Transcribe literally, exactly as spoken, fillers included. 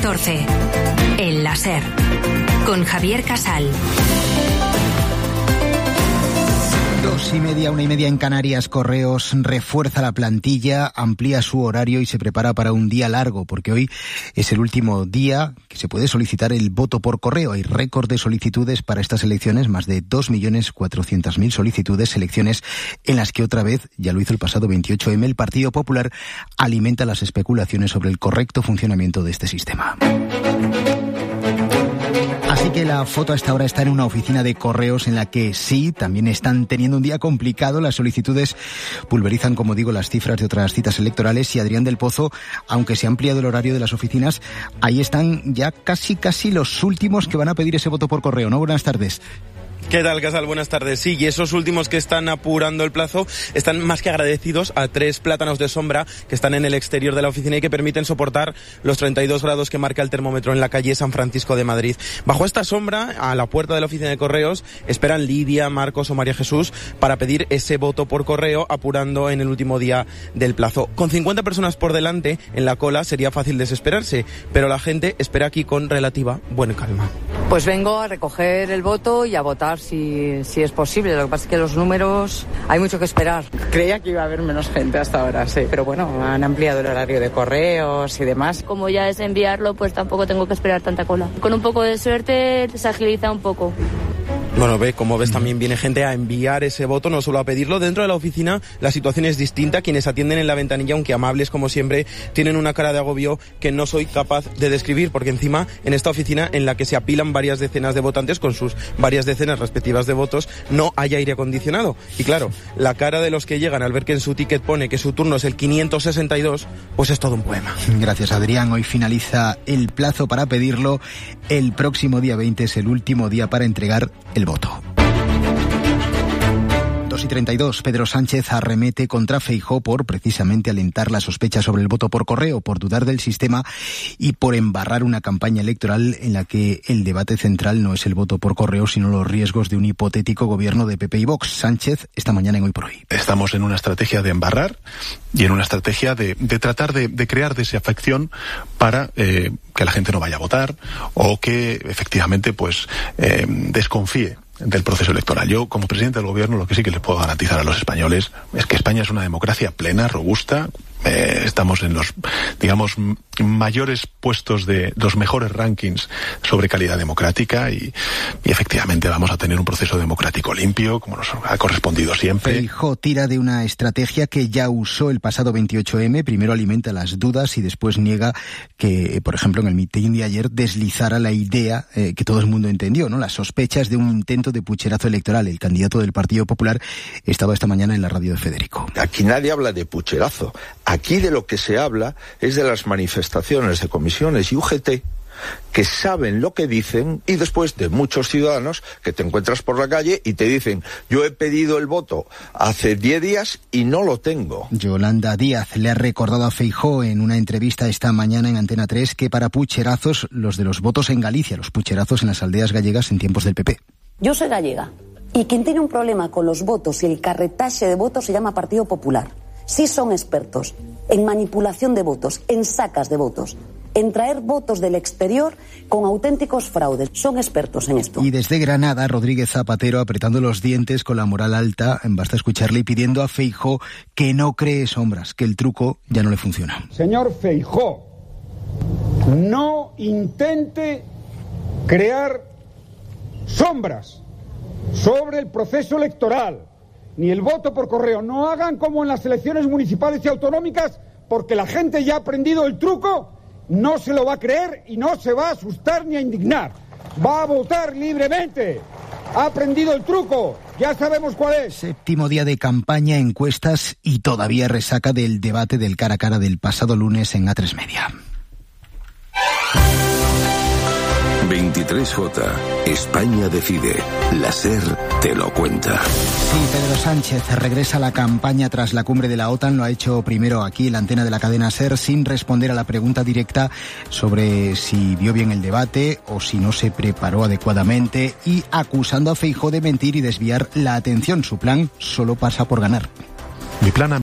catorce. El La Ser. Con Javier Casal. Dos y media, una y media en Canarias. Correos refuerza la plantilla, amplía su horario y se prepara para un día largo, porque hoy es el último día que se puede solicitar el voto por correo. Hay récord de solicitudes para estas elecciones, más de dos millones cuatrocientas mil solicitudes, elecciones en las que otra vez, ya lo hizo el pasado veintiocho eme, el Partido Popular alimenta las especulaciones sobre el correcto funcionamiento de este sistema. Así que la foto a esta hora está en una oficina de correos en la que sí, también están teniendo un día complicado. Las solicitudes pulverizan, como digo, las cifras de otras citas electorales y Adrián del Pozo, aunque se ha ampliado el horario de las oficinas, ahí están ya casi casi los últimos que van a pedir ese voto por correo, ¿no? Buenas tardes. ¿Qué tal, Casal? Buenas tardes. Sí, y esos últimos que están apurando el plazo están más que agradecidos a tres plátanos de sombra que están en el exterior de la oficina y que permiten soportar los treinta y dos grados que marca el termómetro en la calle San Francisco de Madrid. Bajo esta sombra, a la puerta de la oficina de correos, esperan Lidia, Marcos o María Jesús para pedir ese voto por correo, apurando en el último día del plazo. Con cincuenta personas por delante en la cola sería fácil desesperarse, pero la gente espera aquí con relativa buena calma. Pues vengo a recoger el voto y a votar si, si es posible. Lo que pasa es que los números hay mucho que esperar. Creía que iba a haber menos gente hasta ahora, sí. Pero bueno, han ampliado el horario de correos y demás. Como ya es enviarlo, pues tampoco tengo que esperar tanta cola. Con un poco de suerte se agiliza un poco. Bueno, ve, como ves, también viene gente a enviar ese voto, no solo a pedirlo. Dentro de la oficina la situación es distinta. Quienes atienden en la ventanilla, aunque amables como siempre, tienen una cara de agobio que no soy capaz de describir, porque encima en esta oficina en la que se apilan varias decenas de votantes con sus varias decenas respectivas de votos, no hay aire acondicionado. Y claro, la cara de los que llegan al ver que en su ticket pone que su turno es el quinientos sesenta y dos, pues es todo un poema. Gracias, Adrián. Hoy finaliza el plazo para pedirlo. El próximo día veinte es el último día para entregar el voto. dos y treinta y dos, Pedro Sánchez arremete contra Feijóo por precisamente alentar la sospecha sobre el voto por correo, por dudar del sistema y por embarrar una campaña electoral en la que el debate central no es el voto por correo, sino los riesgos de un hipotético gobierno de P P y Vox. Sánchez, esta mañana en Hoy por Hoy. Estamos en una estrategia de embarrar y en una estrategia de, de tratar de, de crear desafección para eh, que la gente no vaya a votar o que efectivamente pues eh, desconfíe del proceso electoral. Yo, como presidente del gobierno, lo que sí que les puedo garantizar a los españoles es que España es una democracia plena, robusta. Eh, estamos en los, digamos, m- mayores puestos de los mejores rankings sobre calidad democrática y, y efectivamente vamos a tener un proceso democrático limpio, como nos ha correspondido siempre. Feijóo tira de una estrategia que ya usó el pasado veintiocho eme. Primero alimenta las dudas y después niega que, por ejemplo, en el mitin de ayer deslizara la idea eh, que todo el mundo entendió, ¿no? Las sospechas de un intento de pucherazo electoral. El candidato del Partido Popular estaba esta mañana en la radio de Federico. Aquí nadie habla de pucherazo. Aquí de lo que se habla es de las manifestaciones de comisiones y U G T que saben lo que dicen y después de muchos ciudadanos que te encuentras por la calle y te dicen yo he pedido el voto hace diez días y no lo tengo. Yolanda Díaz le ha recordado a Feijóo en una entrevista esta mañana en Antena tres que para pucherazos los de los votos en Galicia, los pucherazos en las aldeas gallegas en tiempos del P P. Yo soy gallega y quien tiene un problema con los votos y el carretaje de votos se llama Partido Popular. Sí son expertos en manipulación de votos, en sacas de votos, en traer votos del exterior con auténticos fraudes. Son expertos en esto. Y desde Granada, Rodríguez Zapatero apretando los dientes con la moral alta, basta escucharle y pidiendo a Feijóo que no cree sombras, que el truco ya no le funciona. Señor Feijóo, no intente crear sombras sobre el proceso electoral, ni el voto por correo. No hagan como en las elecciones municipales y autonómicas, porque la gente ya ha aprendido el truco, no se lo va a creer y no se va a asustar ni a indignar. Va a votar libremente. Ha aprendido el truco, ya sabemos cuál es. Séptimo día de campaña, encuestas y todavía resaca del debate del cara a cara del pasado lunes en A tres Media. veintitrés J. España decide. La SER te lo cuenta. Sí, Pedro Sánchez regresa a la campaña tras la cumbre de la OTAN. Lo ha hecho primero aquí en la antena de la cadena SER sin responder a la pregunta directa sobre si vio bien el debate o si no se preparó adecuadamente y acusando a Feijóo de mentir y desviar la atención. Su plan solo pasa por ganar. Mi plan